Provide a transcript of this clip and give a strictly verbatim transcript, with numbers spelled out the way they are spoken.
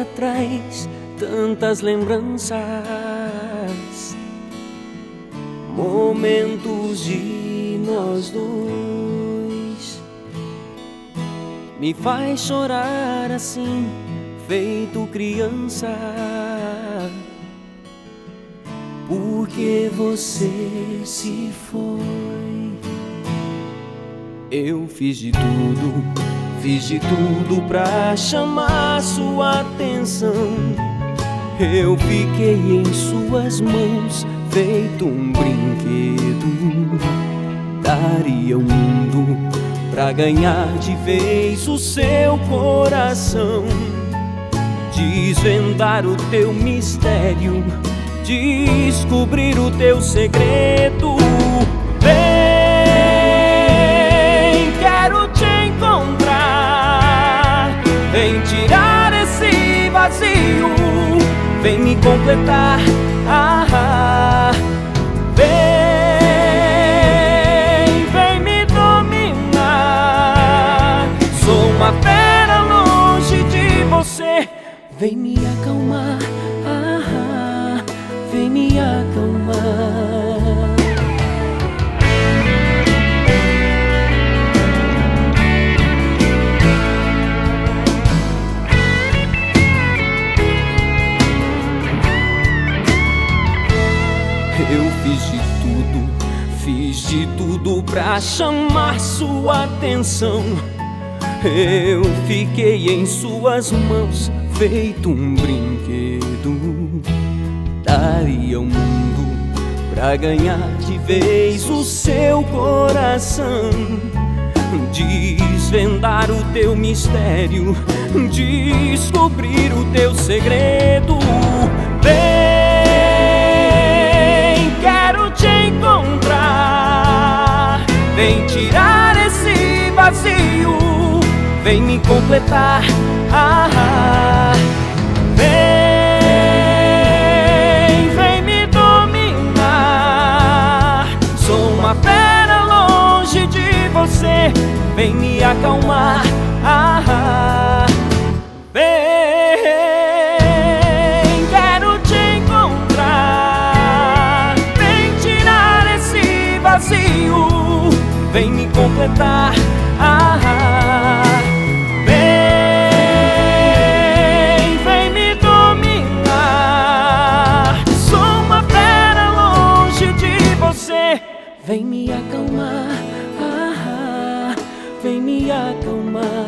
traz tantas lembranças, momentos de nós dois. Me faz chorar assim, feito criança, porque você se foi. Eu fiz de tudo, fiz de tudo pra chamar sua atenção. Eu fiquei em suas mãos, feito um brinquedo. Daria o mundo pra ganhar de vez o seu coração, desvendar o teu mistério, descobrir o teu segredo. Vem, quero te encontrar. Vem tirar esse vazio, vem me completar. Ah, vem, vem me dominar. Sou uma fera longe de você. Vem me acalmar. Ah, vem me acalmar. Eu fiz de tudo, fiz de tudo pra chamar sua atenção. Eu fiquei em suas mãos, feito um brinquedo. Daria o mundo pra ganhar de vez o seu coração, desvendar o teu mistério, descobrir o teu segredo. Vem, quero te encontrar. Vem tirar esse vazio, vem me completar. Ah, vem, vem me dominar. Sou uma fera longe de você. Vem me acalmar. Ah, vem, quero te encontrar. Vem tirar esse vazio, vem me completar. Ah, vem, vem me dominar. Sou uma fera longe de você. Vem me acalmar. Ah, vem me acalmar.